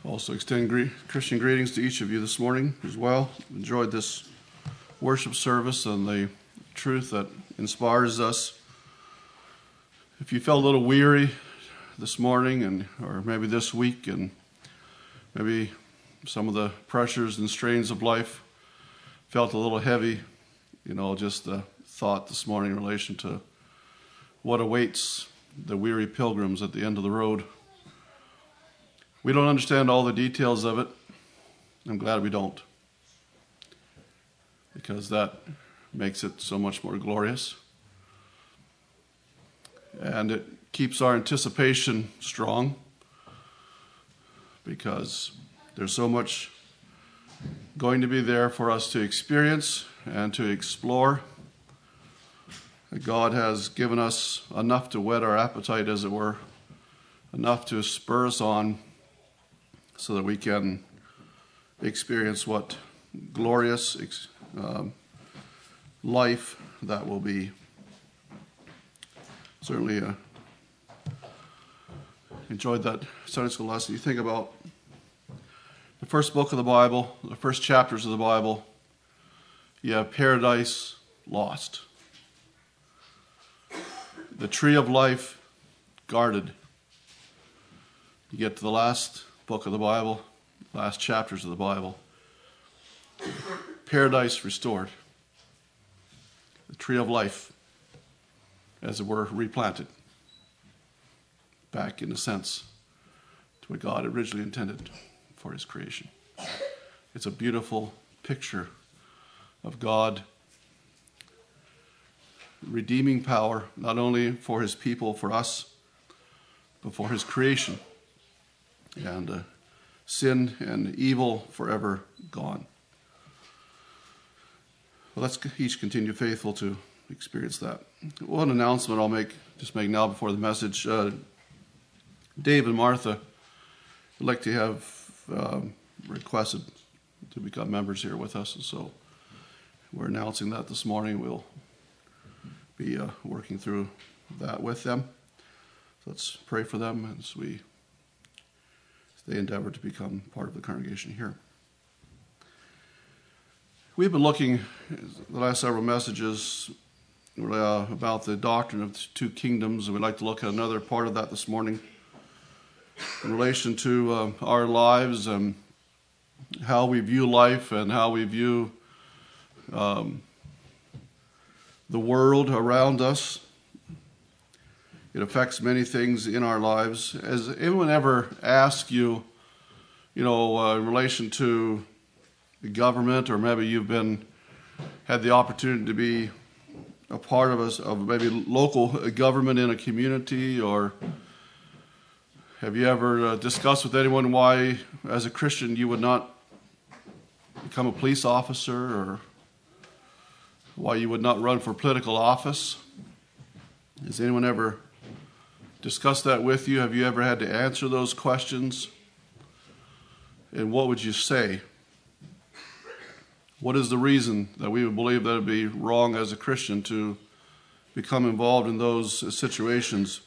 Also extend Christian greetings to each of you this morning as well. Enjoyed this worship service and the truth that inspires us. If you felt a little weary this morning or maybe this week, and maybe some of the pressures and strains of life felt a little heavy, just the thought this morning in relation to what awaits the weary pilgrims at the end of the road. We don't understand all the details of it. I'm glad we don't, because that makes it so much more glorious. And it keeps our anticipation strong, because there's so much going to be there for us to experience and to explore. God has given us enough to whet our appetite, as it were, enough to spur us on, so that we can experience what glorious life that will be. Certainly enjoyed that Sunday school lesson. You think about the first book of the Bible, the first chapters of the Bible. You have paradise lost. The tree of life guarded. You get to the last book of the Bible, last chapters of the Bible. Paradise restored. The tree of life, as it were, replanted. Back, in a sense, to what God originally intended for his creation. It's a beautiful picture of God redeeming power, not only for his people, for us, but for his creation. And sin and evil forever gone. Well, let's each continue faithful to experience that. One announcement I'll make now before the message. Dave and Martha would like to have requested to become members here with us, and so we're announcing that this morning. We'll be working through that with them. So let's pray for them as they endeavor to become part of the congregation here. We've been looking the last several messages about the doctrine of the two kingdoms, and we'd like to look at another part of that this morning in relation to our lives and how we view life and how we view the world around us. It affects many things in our lives. Has anyone ever asked you, in relation to the government, or maybe you've had the opportunity to be a part of maybe local government in a community, or have you ever discussed with anyone why, as a Christian, you would not become a police officer, or why you would not run for political office? Has anyone ever discussed that with you? Have you ever had to answer those questions? And what would you say? What is the reason that we would believe that it would be wrong as a Christian to become involved in those situations?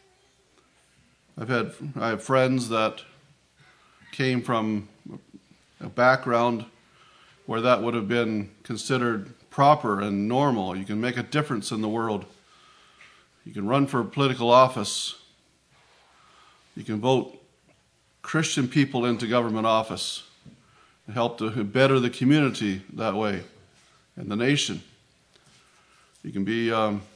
I have friends that came from a background where that would have been considered proper and normal. You can make a difference in the world. You can run for political office. You can vote Christian people into government office and help to better the community that way and the nation. You can be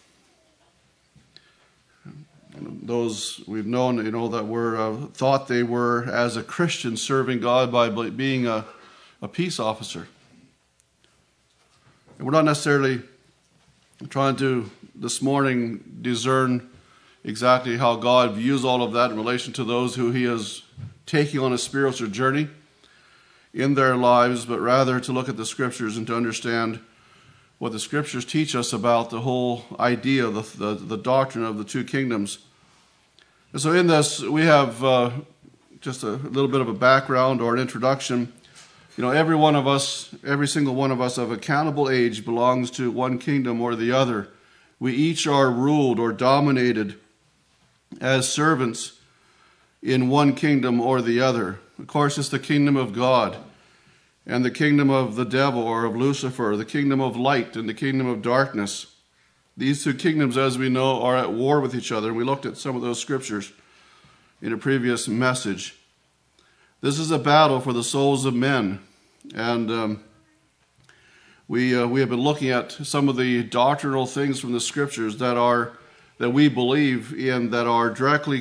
those we've known, that were thought they were, as a Christian, serving God by being a peace officer. And we're not necessarily trying to this morning discern exactly how God views all of that in relation to those who he is taking on a spiritual journey in their lives, but rather to look at the scriptures and to understand what the scriptures teach us about the whole idea of the doctrine of the two kingdoms. And so in this, we have just a little bit of a background or an introduction. Every single one of us of accountable age belongs to one kingdom or the other. We each are ruled or dominated as servants in one kingdom or the other. of course, is the kingdom of God and the kingdom of the devil, or of Lucifer, the kingdom of light and the kingdom of darkness. These two kingdoms, as we know, are at war with each other. We looked at some of those scriptures in a previous message. This is a battle for the souls of men. And we have been looking at some of the doctrinal things from the scriptures that we believe in, that are directly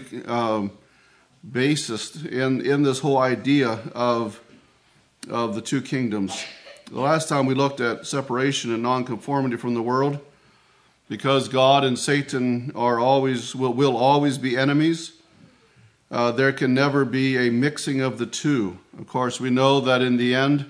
based in this whole idea of the two kingdoms. The last time we looked at separation and nonconformity from the world, because God and Satan will always be enemies. There can never be a mixing of the two. Of course, we know that in the end,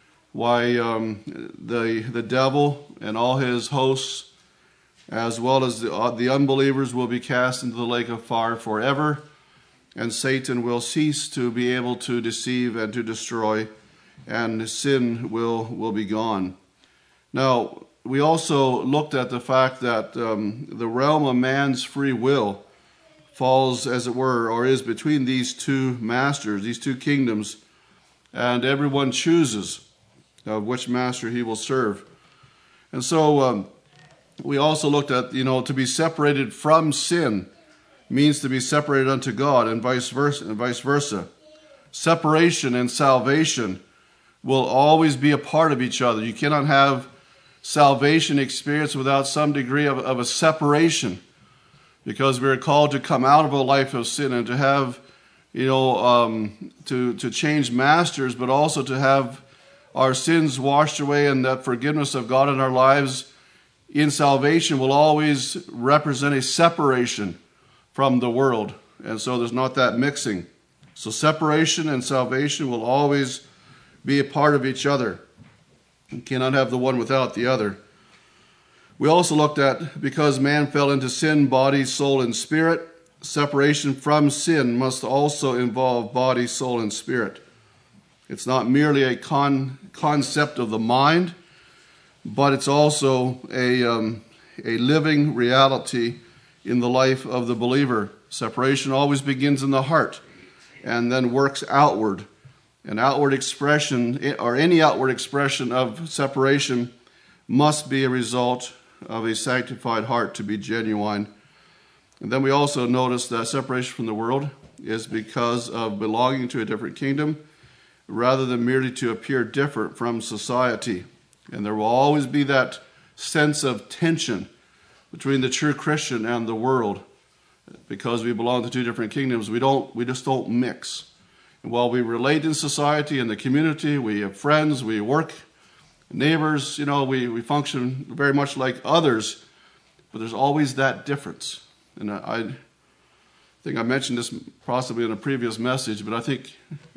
the devil and all his hosts, as well as the unbelievers, will be cast into the lake of fire forever, and Satan will cease to be able to deceive and to destroy, and sin will be gone. Now, we also looked at the fact that the realm of man's free will falls, as it were, or is between these two masters, these two kingdoms, and everyone chooses which master he will serve. And so we also looked at, to be separated from sin means to be separated unto God, and vice versa. Separation and salvation will always be a part of each other. You cannot have salvation experience without some degree of a separation, because we're called to come out of a life of sin and to have, to change masters, but also to have our sins washed away, and that forgiveness of God in our lives in salvation will always represent a separation from the world. And so there's not that mixing. So separation and salvation will always be a part of each other. You cannot have the one without the other. We also looked at, because man fell into sin, body, soul, and spirit, separation from sin must also involve body, soul, and spirit. It's not merely a concept of the mind, but it's also a living reality in the life of the believer. Separation always begins in the heart and then works outward. An outward expression, or any outward expression of separation, must be a result of a sanctified heart to be genuine. And then we also noticed that separation from the world is because of belonging to a different kingdom, rather than merely to appear different from society. And there will always be that sense of tension between the true Christian and the world. Because we belong to two different kingdoms, we just don't mix. And while we relate in society, in the community, we have friends, we work, neighbors, we function very much like others, but there's always that difference. And I think I mentioned this possibly in a previous message, but I think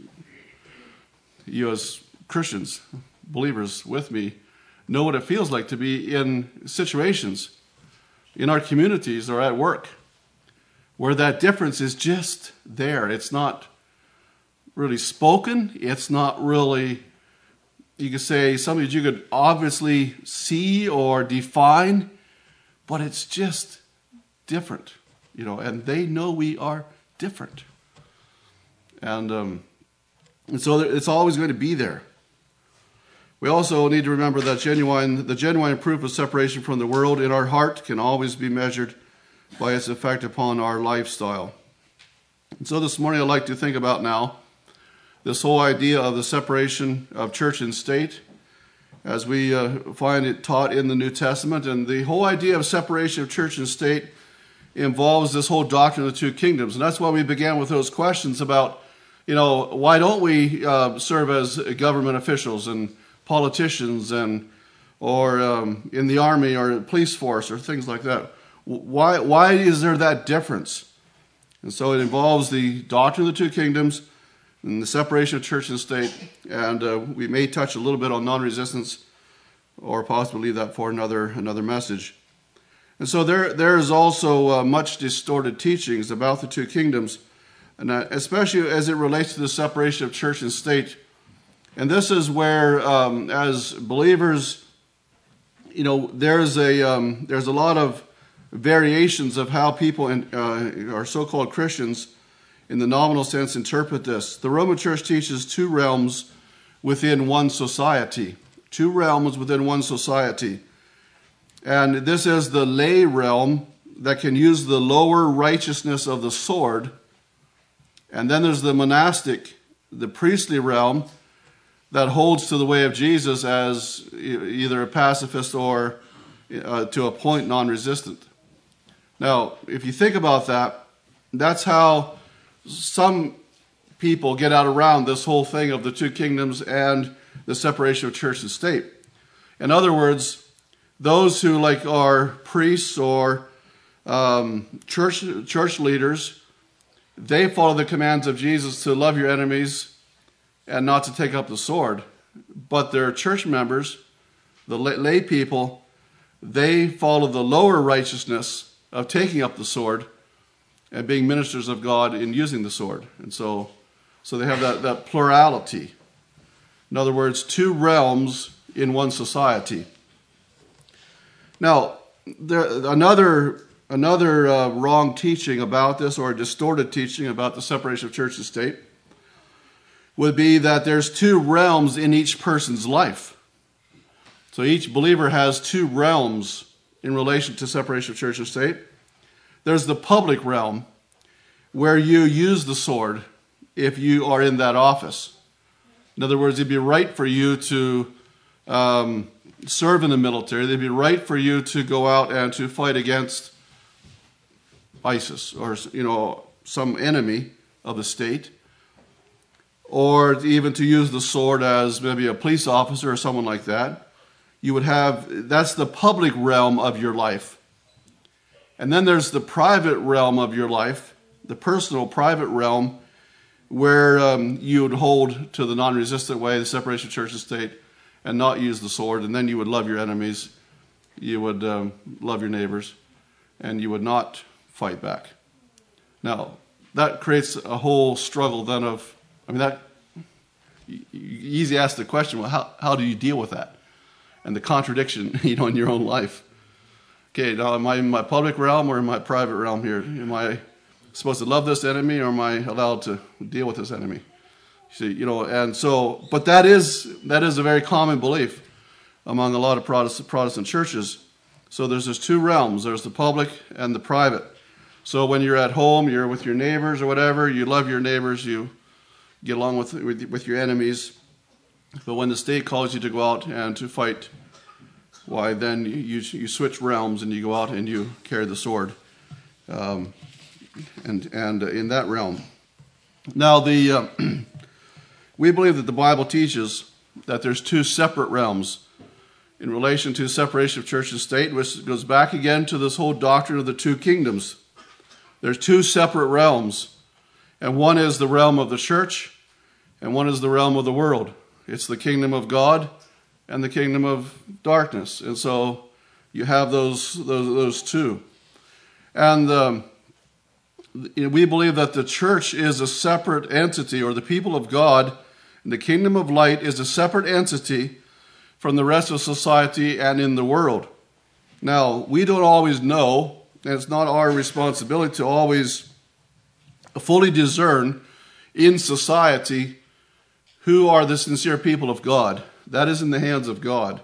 you as Christians, believers with me, know what it feels like to be in situations in our communities or at work where that difference is just there. It's not really spoken. It's not really, you could say, something that you could obviously see or define, but it's just different, and they know we are different. And so it's always going to be there. We also need to remember that the genuine proof of separation from the world in our heart can always be measured by its effect upon our lifestyle. And so this morning I'd like to think about now this whole idea of the separation of church and state as we find it taught in the New Testament. And the whole idea of separation of church and state involves this whole doctrine of the two kingdoms. And that's why we began with those questions about, why don't we serve as government officials and politicians or in the army or police force or things like that? Why is there that difference? And so it involves the doctrine of the two kingdoms and the separation of church and state. And we may touch a little bit on non-resistance, or possibly leave that for another message. And so there is also much distorted teachings about the two kingdoms, and especially as it relates to the separation of church and state. And this is where, as believers, there's a lot of variations of how people are so-called Christians in the nominal sense, interpret this. The Roman Church teaches two realms within one society. Two realms within one society. And this is the lay realm that can use the lower righteousness of the sword. And then there's the monastic, the priestly realm, that holds to the way of Jesus as either a pacifist or to a point non-resistant. Now, if you think about that, that's how some people get out around this whole thing of the two kingdoms and the separation of church and state. In other words, those who are priests or church leaders, they follow the commands of Jesus to love your enemies and not to take up the sword. But their church members, the lay people, they follow the lower righteousness of taking up the sword and being ministers of God in using the sword. And so they have that plurality. In other words, two realms in one society. Now, another wrong teaching about this, or distorted teaching about the separation of church and state, would be that there's two realms in each person's life. So each believer has two realms in relation to separation of church and state. There's the public realm, where you use the sword if you are in that office. In other words, it'd be right for you to serve in the military. It'd be right for you to go out and to fight against ISIS or some enemy of the state, or even to use the sword as maybe a police officer or someone like that. That's the public realm of your life. And then there's the private realm of your life, the personal private realm, where you would hold to the non-resistant way, the separation of church and state, and not use the sword. And then you would love your enemies, you would love your neighbors, and you would not fight back. Now, that creates a whole struggle then you easily ask the question, well, how do you deal with that? And the contradiction, in your own life. Okay, now am I in my public realm or in my private realm here? Am I supposed to love this enemy, or am I allowed to deal with this enemy? But that is a very common belief among a lot of Protestant churches. So there's two realms. There's the public and the private. So when you're at home, you're with your neighbors or whatever, you love your neighbors, you get along with your enemies. But when the state calls you to go out and to fight, why then you switch realms and you go out and you carry the sword, and in that realm. Now we believe that the Bible teaches that there's two separate realms in relation to separation of church and state, which goes back again to this whole doctrine of the two kingdoms. There's two separate realms, and one is the realm of the church, and one is the realm of the world. It's the kingdom of God and the kingdom of darkness. And so you have those two. And we believe that the church is a separate entity, or the people of God, and the kingdom of light is a separate entity from the rest of society and in the world. Now, we don't always know, and it's not our responsibility to always fully discern in society who are the sincere people of God. That is in the hands of God.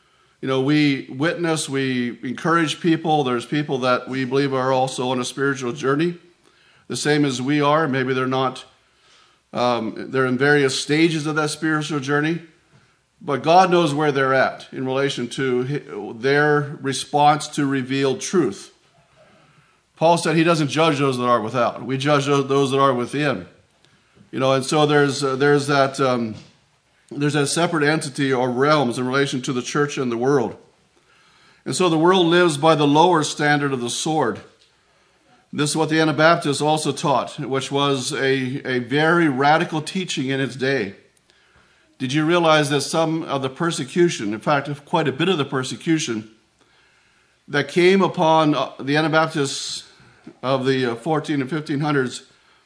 We witness, we encourage people. There's people that we believe are also on a spiritual journey, the same as we are. Maybe they're not, they're in various stages of that spiritual journey, but God knows where they're at in relation to their response to revealed truth. Paul said he doesn't judge those that are without. We judge those that are within. And so there's that separate entity or realms in relation to the church and the world. And so the world lives by the lower standard of the sword. This is what the Anabaptists also taught, which was a very radical teaching in its day. Did you realize that some of the persecution, in fact, quite a bit of the persecution that came upon the Anabaptists of the 14 and 1500s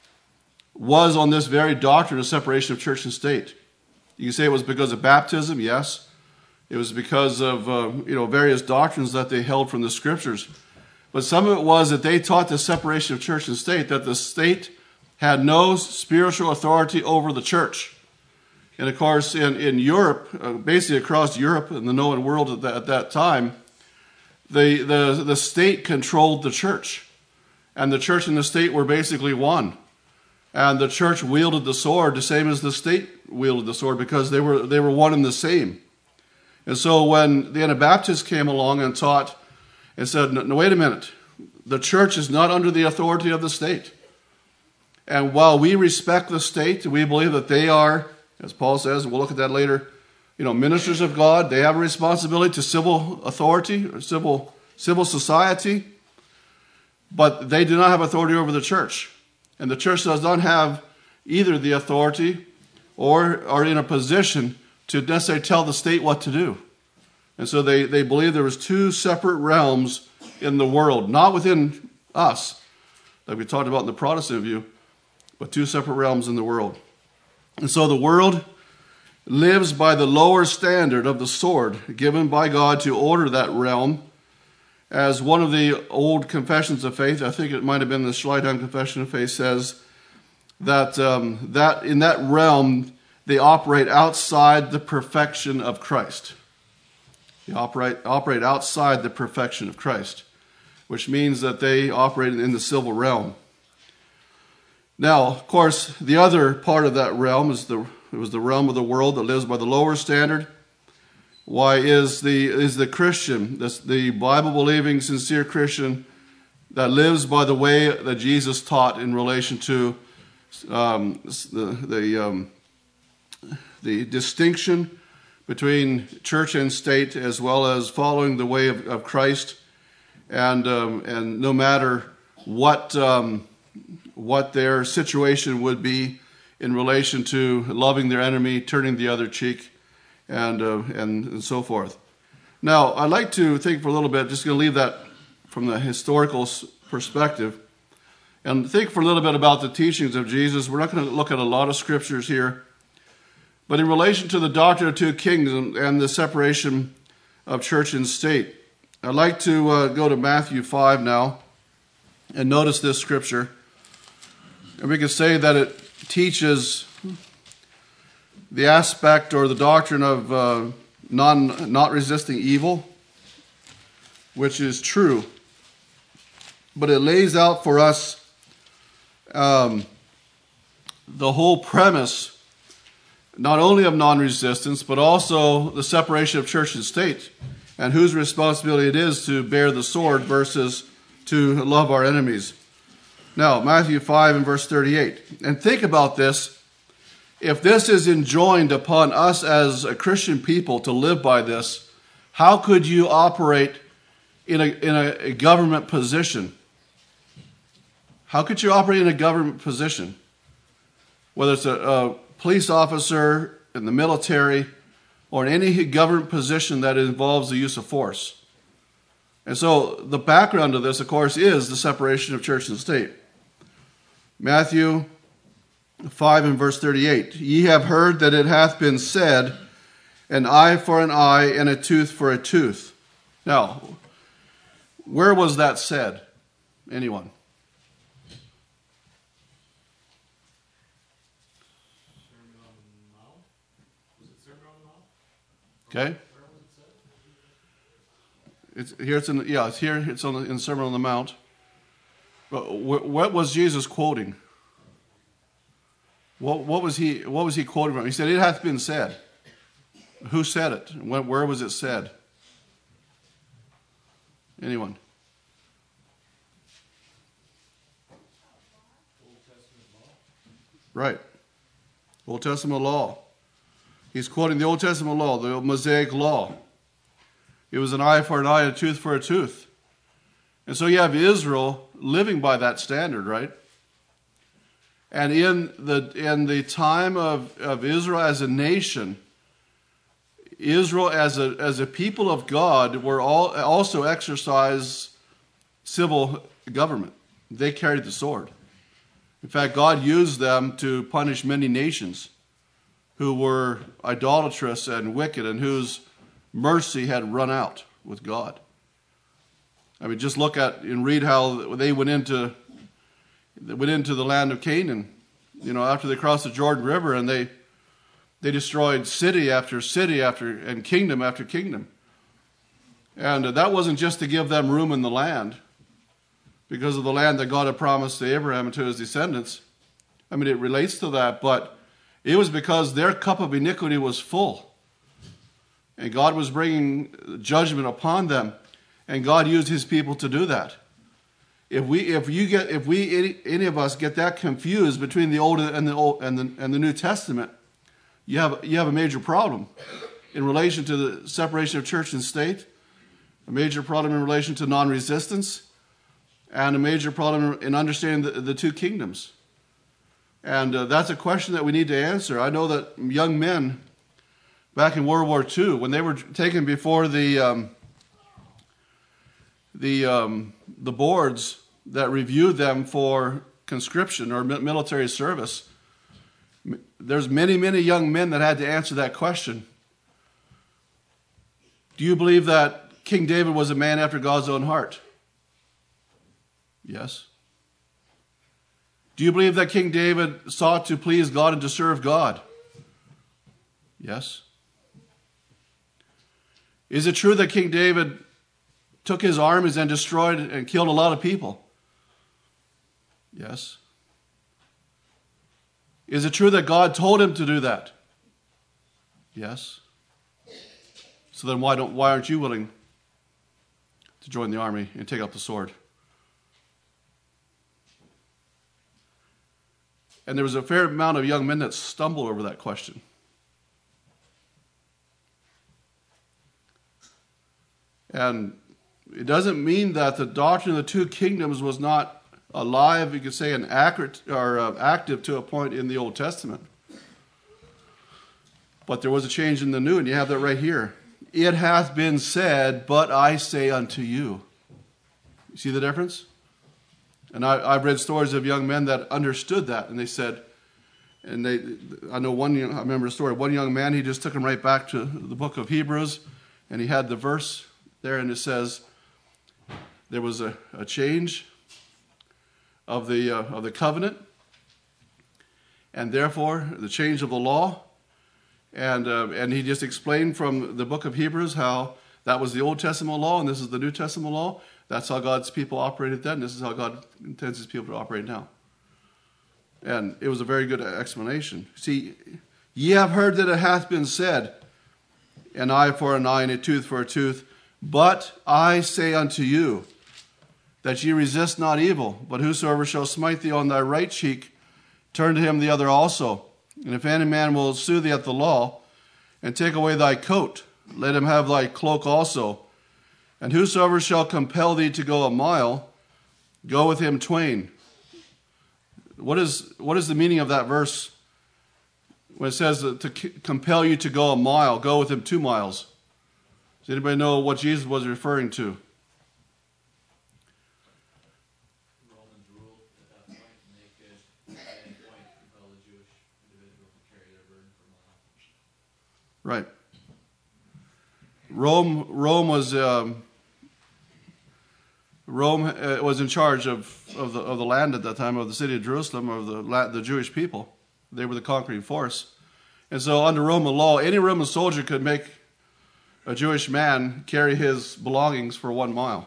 was on this very doctrine of separation of church and state? You can say it was because of baptism, yes. It was because of various doctrines that they held from the scriptures. But some of it was that they taught the separation of church and state, that the state had no spiritual authority over the church. And of course, in Europe, basically across Europe and the known world at that time, the state controlled the church. And the church and the state were basically one. And the church wielded the sword the same as the state wielded the sword, because they were one and the same. And so when the Anabaptists came along and taught and said, no, wait a minute, the church is not under the authority of the state. And while we respect the state, we believe that they are, as Paul says, and we'll look at that later, ministers of God. They have a responsibility to civil authority, or civil society, but they do not have authority over the church. And the church does not have either the authority or are in a position to necessarily tell the state what to do. And so they believe there was two separate realms in the world, not within us, like we talked about in the Protestant view, but two separate realms in the world. And so the world lives by the lower standard of the sword given by God to order that realm. As one of the old confessions of faith, I think it might have been the Schleitheim Confession of Faith, says that that in that realm they operate outside the perfection of Christ. They operate outside the perfection of Christ, which means that they operate in the civil realm. Now, of course, the other part of that realm is the realm of the world that lives by the lower standard. Why is the Christian, the Bible-believing, sincere Christian that lives by the way that Jesus taught in relation to the distinction between church and state, as well as following the way of Christ, and no matter what their situation would be in relation to loving their enemy, turning the other cheek, and so forth. Now, I'd like to think for a little bit, just going to leave that from the historical perspective, and think for a little bit about the teachings of Jesus. We're not going to look at a lot of scriptures here, but in relation to the doctrine of two kingdoms and the separation of church and state, I'd like to go to Matthew 5 now and notice this scripture. And we can say that it teaches the aspect or the doctrine of not resisting evil, which is true. But it lays out for us the whole premise, not only of non-resistance, but also the separation of church and state, and whose responsibility it is to bear the sword versus to love our enemies. Now, Matthew 5 and verse 38. And think about this. If this is enjoined upon us as a Christian people to live by this, how could you operate in a government position? How could you operate in a government position? Whether it's a police officer, in the military, or in any government position that involves the use of force. And so the background of this, of course, is the separation of church and state. Matthew 5 and verse 38. Ye have heard that it hath been said, an eye for an eye and a tooth for a tooth. Now, where was that said? Anyone? Okay. It's here. It's here. It's in the Sermon on the Mount. But what was Jesus quoting? What was he quoting from? He said, "It hath been said." Who said it? Where was it said? Anyone? Old Testament law. Right. Old Testament law. He's quoting the Old Testament law, the Mosaic law. It was an eye for an eye, a tooth for a tooth. And so you have Israel living by that standard, right? And in the time of Israel as a nation, Israel as a people of God were also exercised civil government. They carried the sword. In fact, God used them to punish many nations who were idolatrous and wicked and whose mercy had run out with God. Just look at and read how they went into the land of Canaan, after they crossed the Jordan River, and they destroyed city after city and kingdom after kingdom. And that wasn't just to give them room in the land, because of the land that God had promised to Abraham and to his descendants. I mean, it relates to that, but it was because their cup of iniquity was full. And God was bringing judgment upon them. And God used his people to do that. If any of us get that confused between the Old and the New Testament, you have a major problem in relation to the separation of church and state, a major problem in relation to non-resistance, and a major problem in understanding the two kingdoms. And that's a question that we need to answer. I know that young men back in World War II, when they were taken before the boards that reviewed them for conscription or military service, there's many, many young men that had to answer that question. Do you believe that King David was a man after God's own heart? Yes. Do you believe that King David sought to please God and to serve God? Yes. Is it true that King David took his armies and destroyed and killed a lot of people? Yes. Is it true that God told him to do that? Yes. So then why aren't you willing to join the army and take up the sword? And there was a fair amount of young men that stumbled over that question. And it doesn't mean that the doctrine of the two kingdoms was not alive, you could say, and accurate or active to a point in the Old Testament. But there was a change in the New, and you have that right here. It hath been said, but I say unto you. You see the difference? And I've read stories of young men that understood that, and they said, I remember a story of one young man, he just took him right back to the book of Hebrews, and he had the verse there, and it says, there was a change of the covenant, and therefore the change of the law, and he just explained from the book of Hebrews how that was the Old Testament law, and this is the New Testament law. That's how God's people operated then. This is how God intends his people to operate now. And it was a very good explanation. See, ye have heard that it hath been said, an eye for an eye and a tooth for a tooth. But I say unto you, that ye resist not evil, but whosoever shall smite thee on thy right cheek, turn to him the other also. And if any man will sue thee at the law, and take away thy coat, let him have thy cloak also. And whosoever shall compel thee to go a mile, go with him twain. What is the meaning of that verse when it says to compel you to go a mile, go with him 2 miles? Does anybody know what Jesus was referring to? Romans ruled at that point, and they could at any point compel the Jewish individual to carry their burden for a mile. Right. Rome was in charge of the land at that time, of the city of Jerusalem, of the Jewish people. They were the conquering force. And so under Roman law, any Roman soldier could make a Jewish man carry his belongings for 1 mile.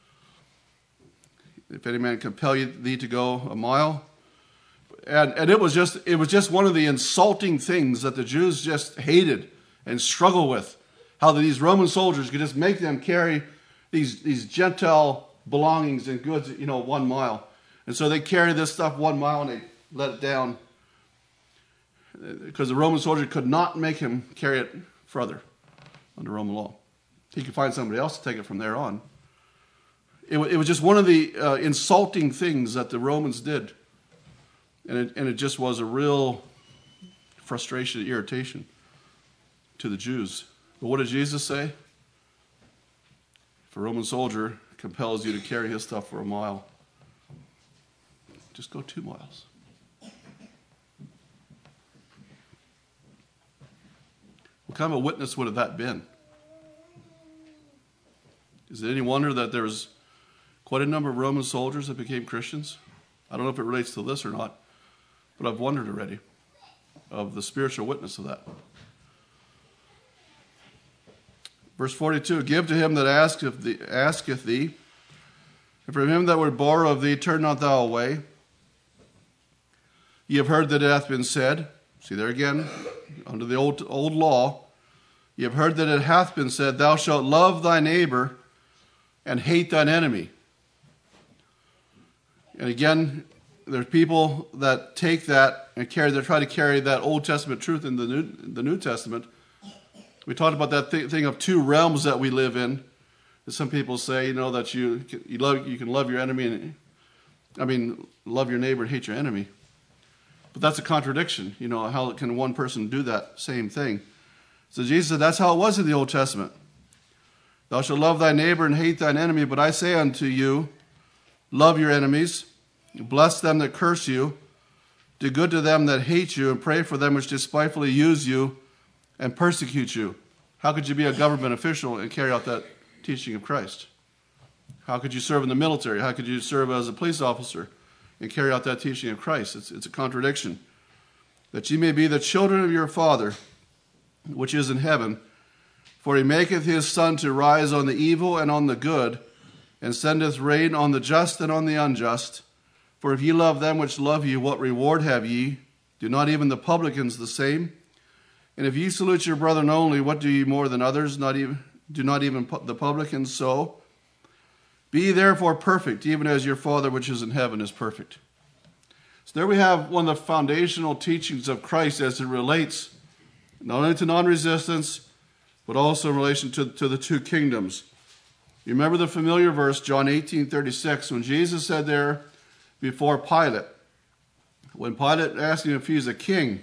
If any man compel thee to go a mile. And it was just one of the insulting things that the Jews just hated and struggled with. How these Roman soldiers could just make them carry these Gentile belongings and goods, 1 mile. And so they carry this stuff 1 mile and they let it down. Because the Roman soldier could not make him carry it further under Roman law. He could find somebody else to take it from there on. It was just one of the insulting things that the Romans did. And it just was a real frustration, irritation to the Jews. But what did Jesus say? If a Roman soldier compels you to carry his stuff for 1 mile, just go 2 miles. What kind of a witness would have that been? Is it any wonder that there was quite a number of Roman soldiers that became Christians? I don't know if it relates to this or not. but I've wondered already of the spiritual witness of that. Verse 42, give to him that asketh thee, and from him that would borrow of thee, turn not thou away. Ye have heard that it hath been said, see there again, under the old law, ye have heard that it hath been said, thou shalt love thy neighbor and hate thine enemy. And again, there's people that take that and they try to carry that Old Testament truth in the New Testament. We talked about that thing of two realms that we live in. Some people say, that you can love your enemy love your neighbor and hate your enemy. But that's a contradiction. How can one person do that same thing? So Jesus said that's how it was in the Old Testament. Thou shalt love thy neighbor and hate thine enemy, but I say unto you, love your enemies, bless them that curse you, do good to them that hate you, and pray for them which despitefully use you and persecute you. How could you be a government official and carry out that teaching of Christ? How could you serve in the military? How could you serve as a police officer and carry out that teaching of Christ? It's a contradiction. That ye may be the children of your Father, which is in heaven, for he maketh his sun to rise on the evil and on the good, and sendeth rain on the just and on the unjust. For if ye love them which love you, what reward have ye? Do not even the publicans the same? And if ye salute your brethren only, what do ye more than others? Do not even the publicans so? Be ye therefore perfect, even as your Father which is in heaven is perfect. So there we have one of the foundational teachings of Christ as it relates not only to non-resistance, but also in relation to the two kingdoms. You remember the familiar verse, John 18:36, when Jesus said there before Pilate, when Pilate asked him if he's a king,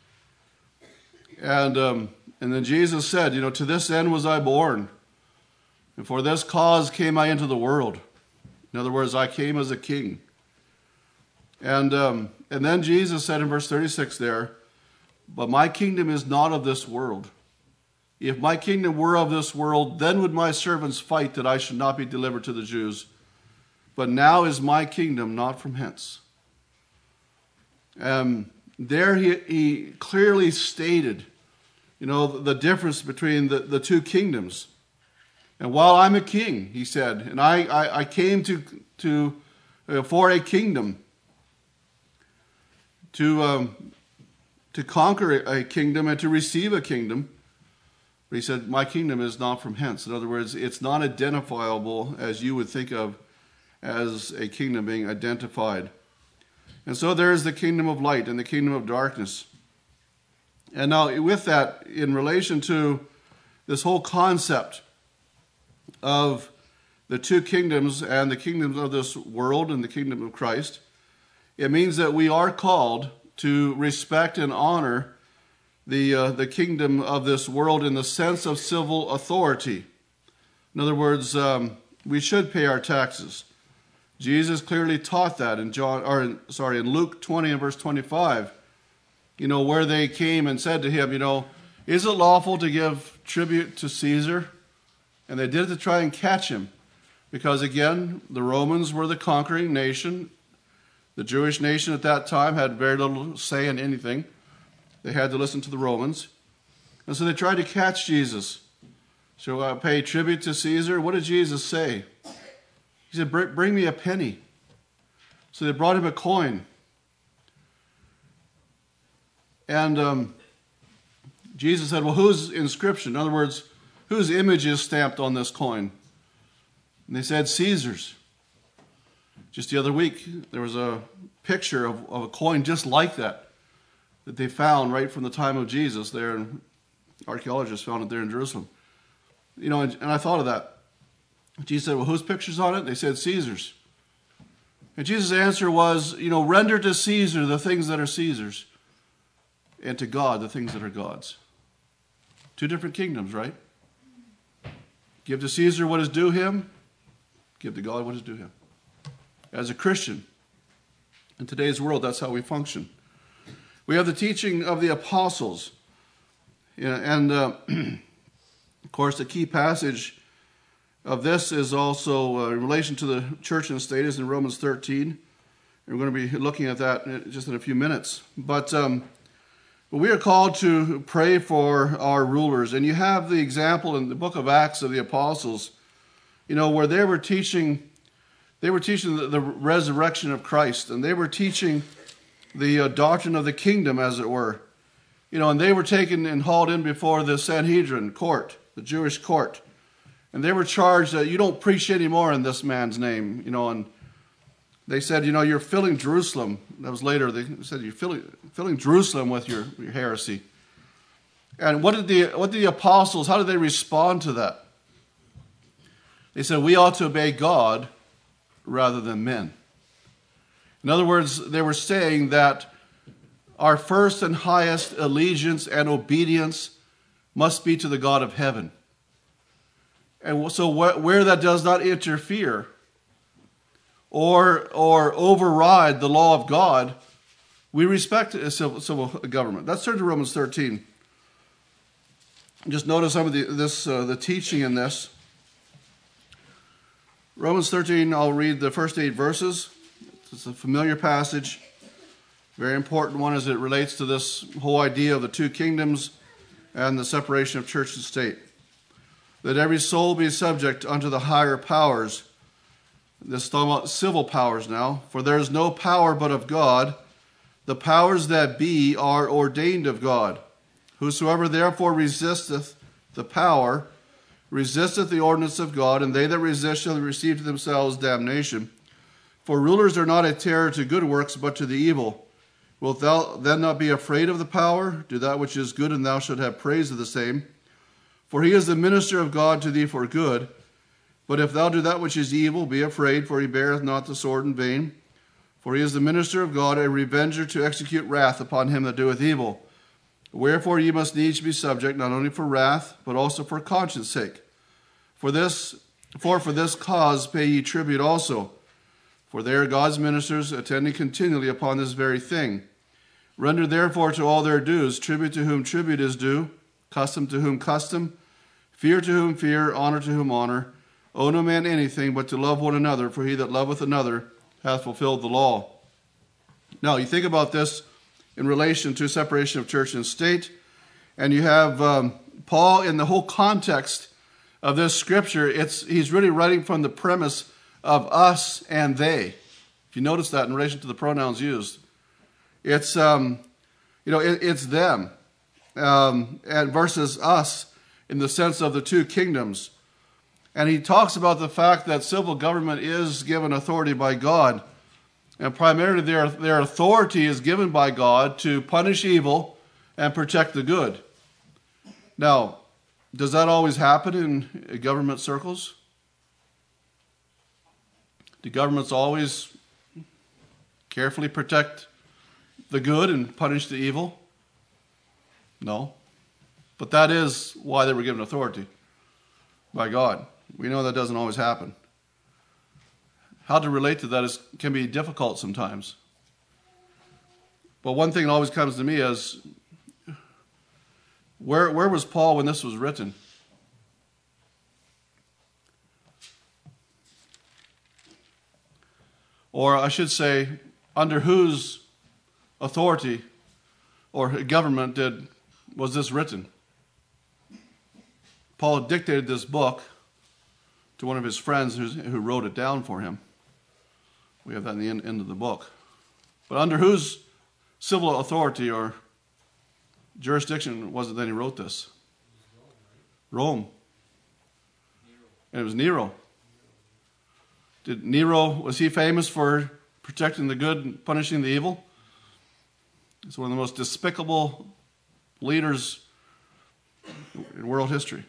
and then Jesus said, to this end was I born, and for this cause came I into the world. In other words, I came as a king. And then Jesus said in verse 36 there, but my kingdom is not of this world. If my kingdom were of this world, then would my servants fight that I should not be delivered to the Jews. But now is my kingdom not from hence. There he clearly stated, the difference between the two kingdoms. And while I'm a king, he said, and I came for a kingdom, to conquer a kingdom and to receive a kingdom. But he said, my kingdom is not from hence. In other words, it's not identifiable as you would think of as a kingdom being identified. And so there is the kingdom of light and the kingdom of darkness. And now with that, in relation to this whole concept of the two kingdoms and the kingdoms of this world and the kingdom of Christ, it means that we are called to respect and honor the kingdom of this world in the sense of civil authority. In other words, we should pay our taxes. Jesus clearly taught that in Luke 20 and verse 25. Where they came and said to him, is it lawful to give tribute to Caesar? And they did it to try and catch him. Because again, the Romans were the conquering nation. The Jewish nation at that time had very little say in anything. They had to listen to the Romans. And so they tried to catch Jesus. So I pay tribute to Caesar. What did Jesus say? He said, bring me a penny. So they brought him a coin. And Jesus said, well, whose inscription? In other words, whose image is stamped on this coin? And they said, Caesar's. Just the other week, there was a picture of a coin just like that they found right from the time of Jesus there, and archaeologists found it there in Jerusalem. And I thought of that. Jesus said, well, whose picture's on it? They said, Caesar's. And Jesus' answer was, render to Caesar the things that are Caesar's, and to God the things that are God's. Two different kingdoms, right? Give to Caesar what is due him. Give to God what is due him. As a Christian, in today's world, that's how we function. We have the teaching of the apostles. And of course, the key passage of this is also in relation to the church and state is in Romans 13. We're going to be looking at that just in a few minutes. But we are called to pray for our rulers. And you have the example in the book of Acts of the Apostles, where they were teaching the resurrection of Christ, and they were teaching the doctrine of the kingdom, as it were. And they were taken and hauled in before the Sanhedrin court, the Jewish court. And they were charged that you don't preach anymore in this man's name, and they said, you're filling Jerusalem. That was later. They said, you're filling Jerusalem with your heresy. And what did the apostles, how did they respond to that? They said, we ought to obey God rather than men. In other words, they were saying that our first and highest allegiance and obedience must be to the God of heaven. And so where that does not interfere or override the law of God, we respect a civil government. Let's turn to Romans 13. Just notice some of the teaching in this. Romans 13, I'll read the first 8 verses. It's a familiar passage, very important one as it relates to this whole idea of the two kingdoms and the separation of church and state. That every soul be subject unto the higher powers. This is talking about civil powers now. For there is no power but of God. The powers that be are ordained of God. Whosoever therefore resisteth the power, resisteth the ordinance of God, and they that resist shall receive to themselves damnation. For rulers are not a terror to good works, but to the evil. Wilt thou then not be afraid of the power? Do that which is good, and thou shalt have praise of the same. For he is the minister of God to thee for good. But if thou do that which is evil, be afraid, for he beareth not the sword in vain. For he is the minister of God, a revenger to execute wrath upon him that doeth evil. Wherefore ye must needs be subject, not only for wrath, but also for conscience sake. For for this cause pay ye tribute also. For they are God's ministers, attending continually upon this very thing. Render therefore to all their dues, tribute to whom tribute is due, custom to whom custom, fear to whom fear, honor to whom honor. Owe no man anything but to love one another, for he that loveth another hath fulfilled the law. Now, you think about this in relation to separation of church and state, and you have Paul in the whole context of this scripture. He's really writing from the premise of us and they. If you notice that in relation to the pronouns used, it's it's them and versus us in the sense of the two kingdoms. And he talks about the fact that civil government is given authority by God. And primarily their authority is given by God to punish evil and protect the good. Now, does that always happen in government circles? Do governments always carefully protect the good and punish the evil? No. But that is why they were given authority by God. We know that doesn't always happen. How to relate to that can be difficult sometimes. But one thing that always comes to me is, where was Paul when this was written? Or I should say, under whose authority or government was this written? Paul dictated this book to one of his friends who wrote it down for him. We have that in the end of the book. But under whose civil authority or jurisdiction was it that he wrote this? Rome. And it was Nero. Was he famous for protecting the good and punishing the evil? He's one of the most despicable leaders in world history.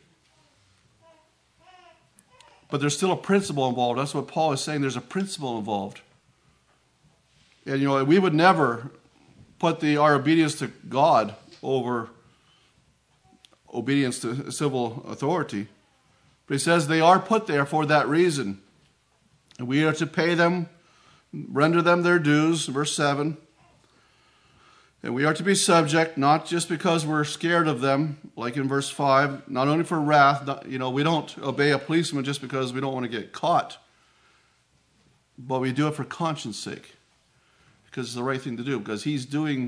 But there's still a principle involved. That's what Paul is saying. There's a principle involved. And we would never put our obedience to God over obedience to civil authority. But he says they are put there for that reason. And we are to pay them, render them their dues, verse 7. And we are to be subject, not just because we're scared of them, like in verse 5, not only for wrath. We don't obey a policeman just because we don't want to get caught, but we do it for conscience sake. because it's the right thing to do, because he's doing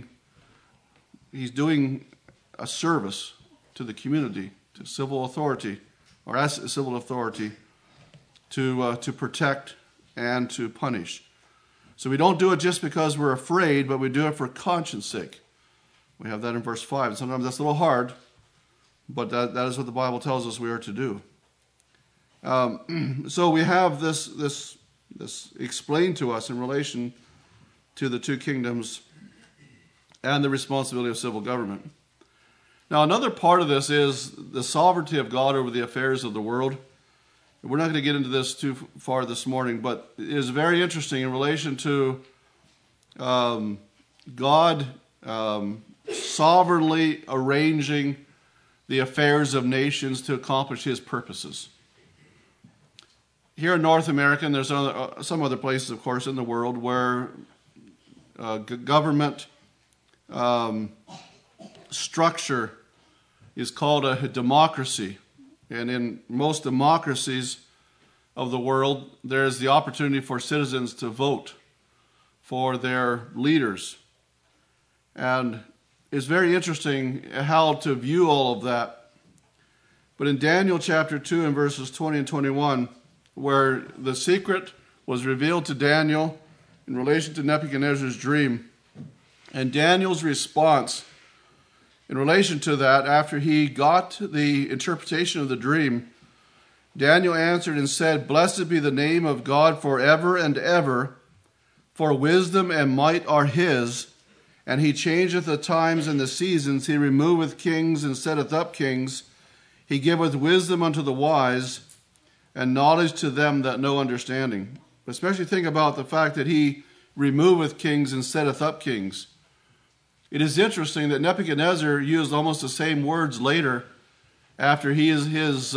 a service to the community, to civil authority, or as a civil authority, to protect and to punish. So we don't do it just because we're afraid, but we do it for conscience sake. We have that in verse 5. And sometimes that's a little hard, but that is what the Bible tells us we are to do. So we have this explained to us in relation to the two kingdoms and the responsibility of civil government. Now, another part of this is the sovereignty of God over the affairs of the world. We're not going to get into this too far this morning, but it is very interesting in relation to God sovereignly arranging the affairs of nations to accomplish his purposes. Here in North America, and there's some other places, of course, in the world where government structure is called a democracy. And in most democracies of the world, there's the opportunity for citizens to vote for their leaders. And it's very interesting how to view all of that. But in Daniel chapter 2 and verses 20 and 21, where the secret was revealed to Daniel in relation to Nebuchadnezzar's dream, and Daniel's response in relation to that, after he got the interpretation of the dream, Daniel answered and said, "Blessed be the name of God forever and ever, for wisdom and might are his, and he changeth the times and the seasons. He removeth kings and setteth up kings. He giveth wisdom unto the wise, and knowledge to them that know understanding." Especially think about the fact that he removeth kings and setteth up kings. It is interesting that Nebuchadnezzar used almost the same words later after his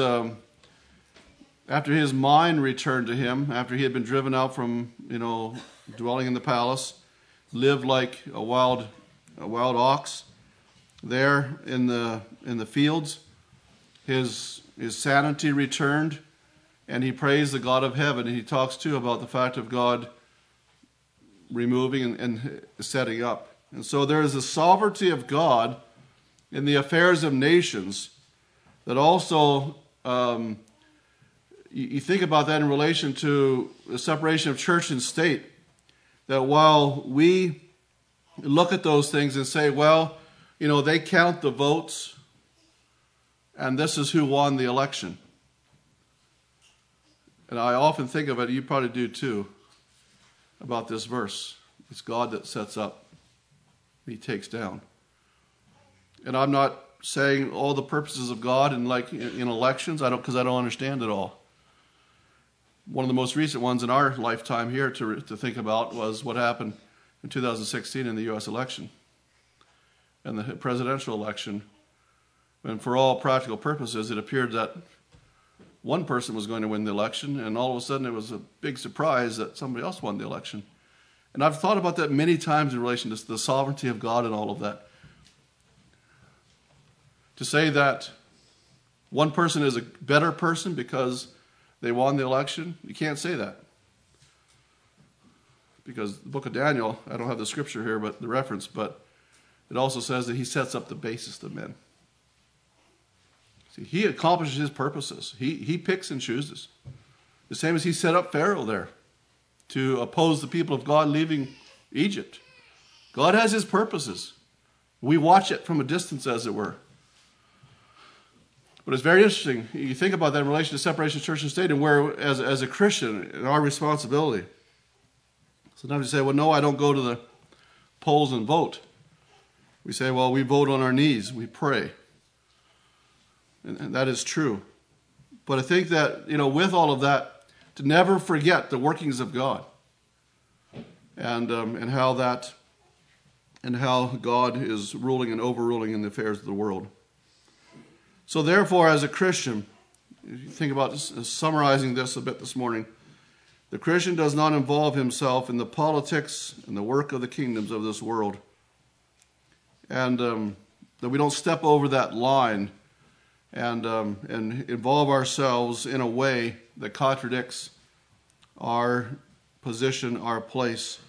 mind returned to him, after he had been driven out from, dwelling in the palace, lived like a wild ox there in the fields. His sanity returned, and he praised the God of heaven. And he talks too about the fact of God removing and setting up. And so there is the sovereignty of God in the affairs of nations that also, you think about that in relation to the separation of church and state, that while we look at those things and say, well, they count the votes and this is who won the election. And I often think of it, you probably do too, about this verse. It's God that sets up. He takes down. And I'm not saying all the purposes of God in elections, because I don't understand it all. One of the most recent ones in our lifetime here to think about was what happened in 2016 in the U.S. election and the presidential election. And for all practical purposes, it appeared that one person was going to win the election, and all of a sudden it was a big surprise that somebody else won the election. And I've thought about that many times in relation to the sovereignty of God and all of that. To say that one person is a better person because they won the election, you can't say that. Because the book of Daniel, I don't have the scripture here, but the reference, but it also says that he sets up the basest of men. See, he accomplishes his purposes. He picks and chooses. The same as he set up Pharaoh there to oppose the people of God leaving Egypt. God has his purposes. We watch it from a distance, as it were. But it's very interesting. You think about that in relation to separation of church and state, and where, as a Christian, in our responsibility. Sometimes you say, well, no, I don't go to the polls and vote. We say, well, we vote on our knees. We pray. And that is true. But I think that, with all of that, to never forget the workings of God and how God is ruling and overruling in the affairs of the world. So therefore, as a Christian, if you think about summarizing this a bit this morning, the Christian does not involve himself in the politics and the work of the kingdoms of this world. And that we don't step over that line and involve ourselves in a way that contradicts our position, our place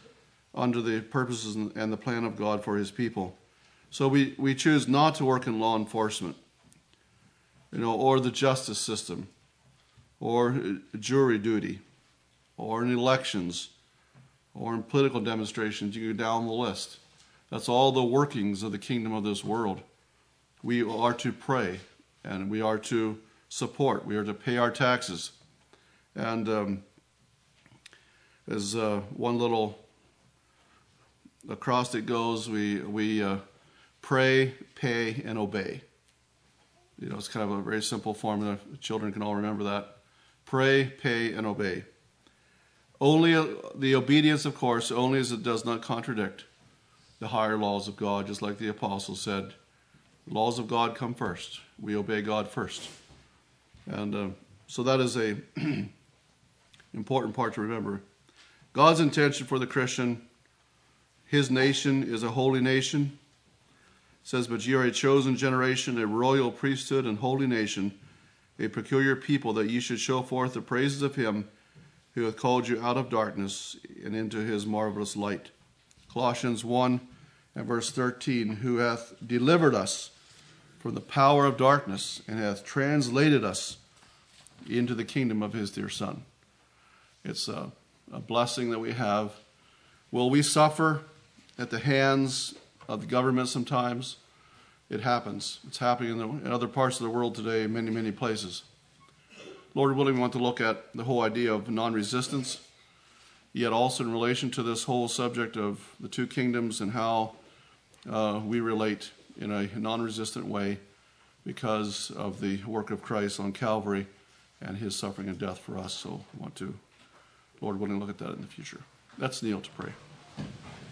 under the purposes and the plan of God for his people. So we choose not to work in law enforcement, or the justice system, or jury duty, or in elections, or in political demonstrations. You go down the list. That's all the workings of the kingdom of this world. We are to pray, and we are to support. We are to pay our taxes. And as one little acrostic goes, we pray, pay, and obey. It's kind of a very simple formula. Children can all remember that. Pray, pay, and obey. Only the obedience, of course, only as it does not contradict the higher laws of God, just like the apostle said, the laws of God come first. We obey God first. And so that is a important part to remember. God's intention for the Christian, his nation is a holy nation. It says, but ye are a chosen generation, a royal priesthood and holy nation, a peculiar people, that ye should show forth the praises of him who hath called you out of darkness and into his marvelous light. Colossians 1 and verse 13, who hath delivered us from the power of darkness and hath translated us into the kingdom of his dear Son. It's a blessing that we have. Will we suffer at the hands of the government sometimes? It happens. It's happening in other parts of the world today, in many, many places. Lord willing, we want to look at the whole idea of non-resistance, yet also in relation to this whole subject of the two kingdoms and how we relate in a non-resistant way because of the work of Christ on Calvary and his suffering and death for us. So I want to, Lord willing, look at that in the future. Let's kneel to pray.